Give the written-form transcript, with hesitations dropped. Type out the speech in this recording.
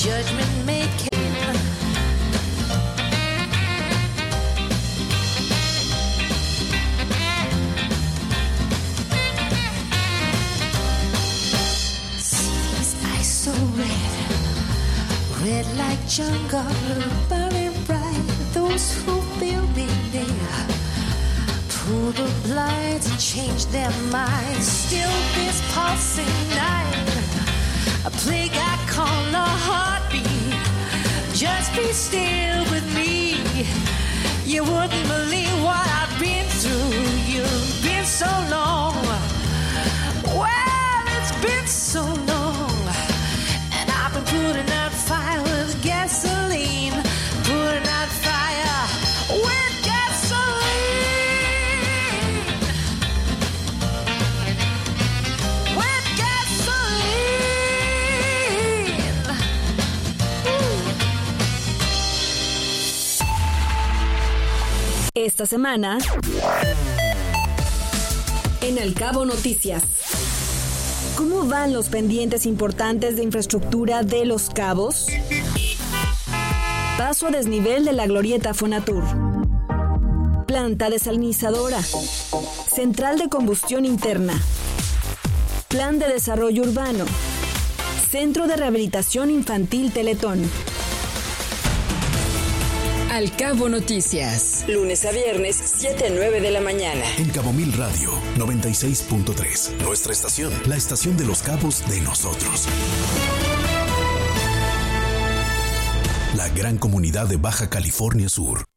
judgment making. Seas ice so red like jungle, burning bright. Those who feel me near, pull the blinds and change their minds. Still this pulsing night, a plague I call a heartbeat. Just be still with me. You wouldn't believe what I've been through. You've been so long. Well, it's been so long. And I've been putting out fire with gasoline. Putting out fire with gasoline. With gasoline. Esta semana, en Al Cabo Noticias. ¿Cómo van los pendientes importantes de infraestructura de Los Cabos? Paso a desnivel de la glorieta Fonatur. Planta desalinizadora. Central de combustión interna. Plan de desarrollo urbano. Centro de rehabilitación infantil Teletón. Al Cabo Noticias. Lunes a viernes, 7 a 9 de la mañana. En Cabo Mil Radio, 96.3. Nuestra estación, la estación de Los Cabos de nosotros. La gran comunidad de Baja California Sur.